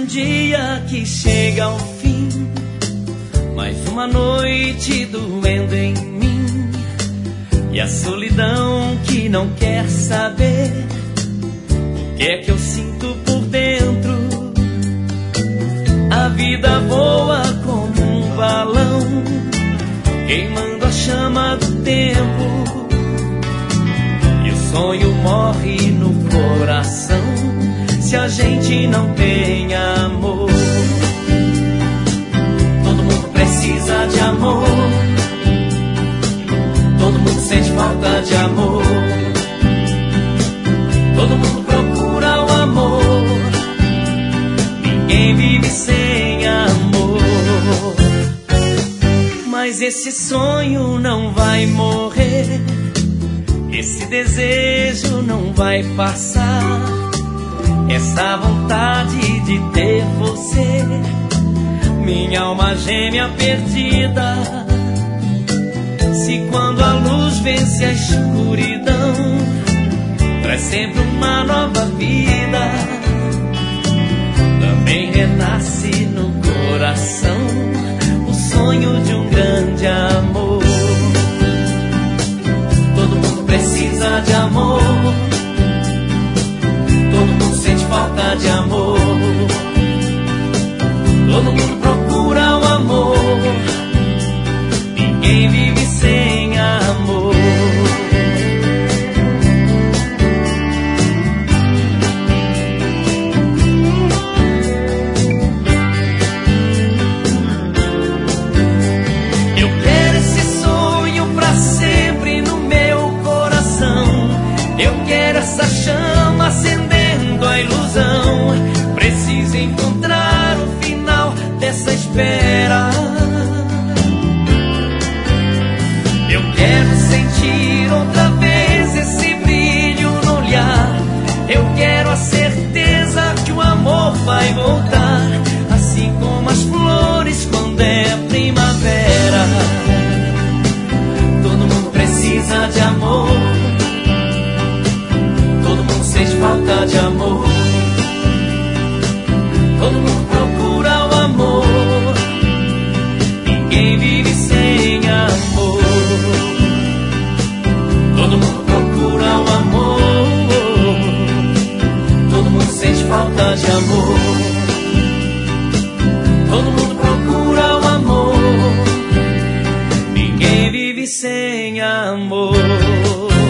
dia que chega ao fim, mais uma noite doendo em mim, e a solidão que não quer saber o que é que eu sinto por dentro. A vida voa como um balão, queimando a chama do tempo, e o sonho morre no coração se a gente não tem amor. Todo mundo precisa de amor, todo mundo sente falta de amor, todo mundo procura o amor, ninguém vive sem amor. Mas esse sonho não vai morrer, esse desejo não vai passar, essa vontade de ter você, minha alma gêmea perdida. Se quando a luz vence a escuridão, traz sempre uma nova vida, também renasce no coração o sonho de um grande amor. Todo mundo precisa de amor, todo mundo sente falta de amor, todo mundo procura o amor, ninguém vive sem amor. Eu quero esse sonho pra sempre no meu coração, eu quero essa chama acendendo a ilusão, preciso encontrar o final dessa espera. Eu quero sentir outra vez esse brilho no olhar, eu quero a certeza que o amor vai voltar, assim como as flores quando é primavera. Todo mundo precisa de amor, todo mundo sente falta de amor, todo mundo procura o amor, ninguém vive sem amor. Todo mundo procura o amor, todo mundo sente falta de amor, todo mundo procura o amor, ninguém vive sem amor.